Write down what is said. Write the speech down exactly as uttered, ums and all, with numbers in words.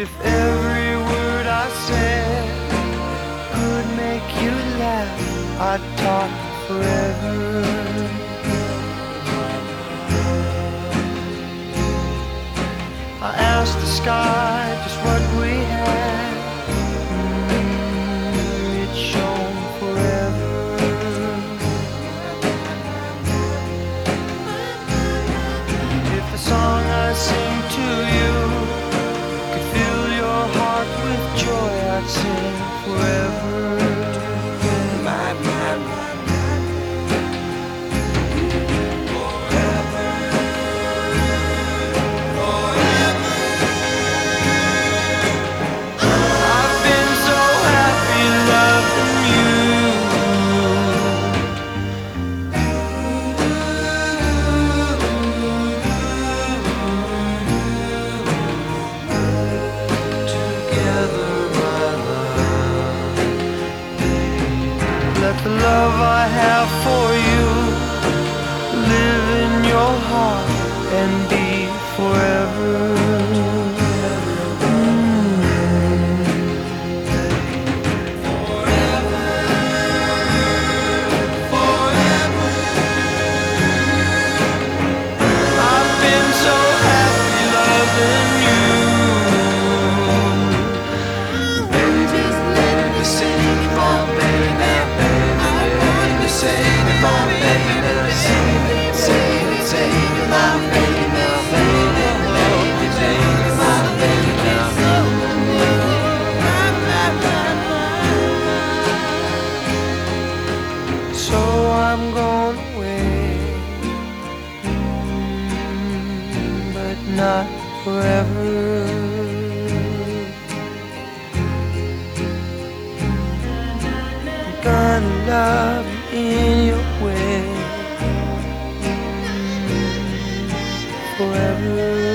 If every word I said could make you laugh, I'd talk forever. I asked the sky just what we had. Mm, it shone forever. If the song I sing to you could fill your heart with joy, I'd sing forever. My, my, my. Let the love I have for you live in your heart and be forever. I've been so happy loving you. Baby, let me sing for baby. Sing it for me, baby. Sing it, sing it, sing it, my baby, baby, baby, sing it, my baby, baby. So I'm going away, but not forever. I'm gonna love in your way forever.